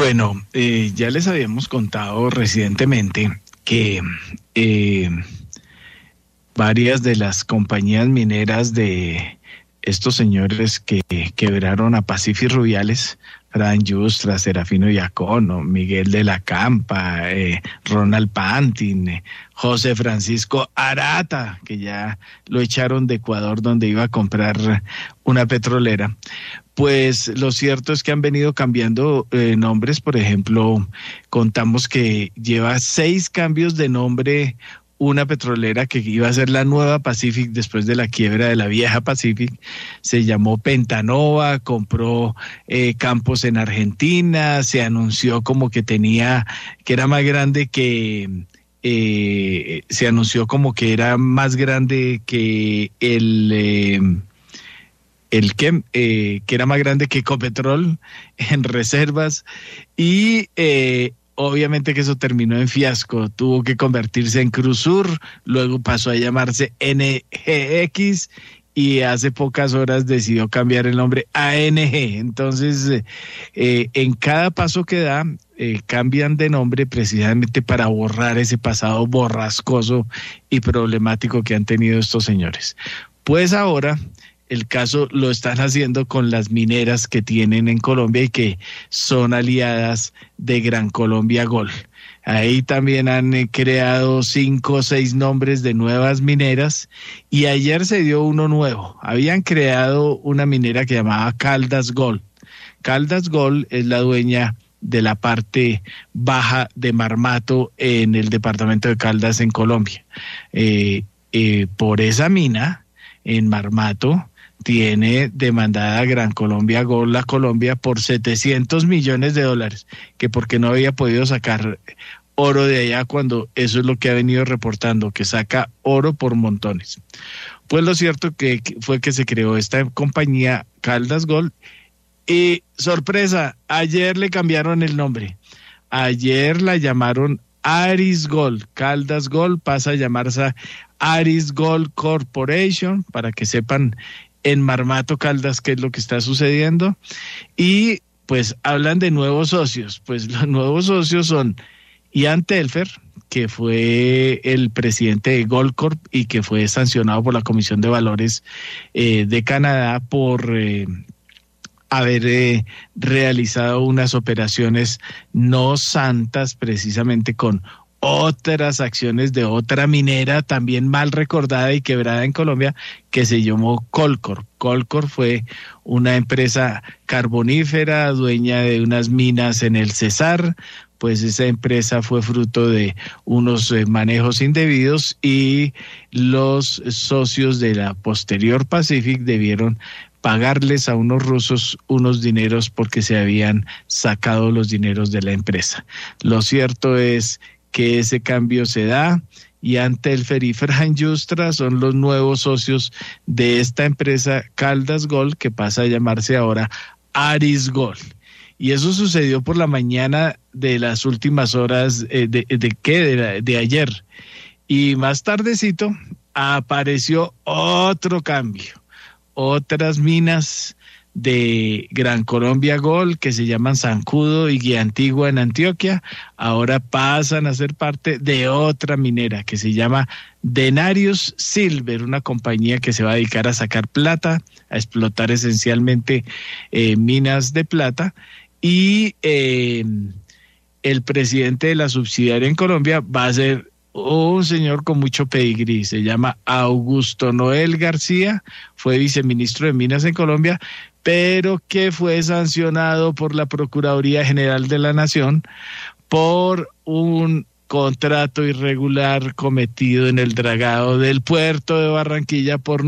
Bueno, ya les habíamos contado recientemente que varias de las compañías mineras de estos señores que quebraron a Pacific Rubiales, Fran Yustra, Serafino Iacono, Miguel de la Campa, Ronald Pantin, José Francisco Arata, que ya lo echaron de Ecuador donde iba a comprar una petrolera. Pues lo cierto es que han venido cambiando nombres. Por ejemplo, contamos que lleva 6 cambios de nombre una petrolera que iba a ser la nueva Pacific después de la quiebra de la vieja Pacific. Se llamó Pentanova, compró campos en Argentina, se anunció como que era más grande que... se anunció como que era más grande que que era más grande que Ecopetrol en reservas y obviamente que eso terminó en fiasco. Tuvo que convertirse en Cruzur, luego pasó a llamarse NGX y hace pocas horas decidió cambiar el nombre a ANG. Entonces, en cada paso que da, cambian de nombre precisamente para borrar ese pasado borrascoso y problemático que han tenido estos señores. Pues ahora el caso lo están haciendo con las mineras que tienen en Colombia y que son aliadas de Gran Colombia Gold. Ahí también han creado 5 o 6 nombres de nuevas mineras y ayer se dio uno nuevo. Habían creado una minera que llamaba Caldas Gold. Caldas Gold es la dueña de la parte baja de Marmato en el departamento de Caldas en Colombia. Por esa mina en Marmato tiene demandada Gran Colombia Gold a Colombia por $700 millones, que porque no había podido sacar oro de allá cuando eso es lo que ha venido reportando, que saca oro por montones. Pues lo cierto que fue que se creó esta compañía Caldas Gold y sorpresa, ayer le cambiaron el nombre. Ayer la llamaron Aris Gold. Caldas Gold pasa a llamarse Aris Gold Corporation, para que sepan en Marmato Caldas qué es lo que está sucediendo. Y pues hablan de nuevos socios. Pues los nuevos socios son Ian Telfer, que fue el presidente de Goldcorp y que fue sancionado por la Comisión de Valores de Canadá por haber realizado unas operaciones no santas, precisamente con otras acciones de otra minera también mal recordada y quebrada en Colombia, que se llamó Colcorp. Colcorp fue una empresa carbonífera, dueña de unas minas en el Cesar. Pues esa empresa fue fruto de unos manejos indebidos y los socios de la posterior Pacific debieron pagarles a unos rusos unos dineros porque se habían sacado los dineros de la empresa. Lo cierto es que ese cambio se da y Telfer y Fran Yustra son los nuevos socios de esta empresa Caldas Gold, que pasa a llamarse ahora Aris Gold. Y eso sucedió por la mañana de las últimas horas de ayer. Y más tardecito apareció otro cambio. Otras minas de Gran Colombia Gold que se llaman Zancudo y Guía Antigua en Antioquia, ahora pasan a ser parte de otra minera que se llama Denarius Silver, una compañía que se va a dedicar a sacar plata, a explotar esencialmente minas de plata. Y el presidente de la subsidiaria en Colombia va a ser un señor con mucho pedigrí, se llama Augusto Noel García, fue viceministro de Minas en Colombia, pero que fue sancionado por la Procuraduría General de la Nación por un contrato irregular cometido en el dragado del puerto de Barranquilla por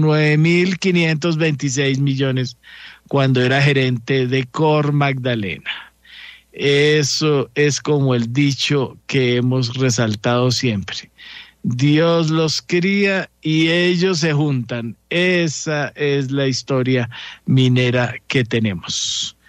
9.526 millones cuando era gerente de Cor Magdalena. Eso es como el dicho que hemos resaltado siempre. Dios los cría y ellos se juntan. Esa es la historia minera que tenemos.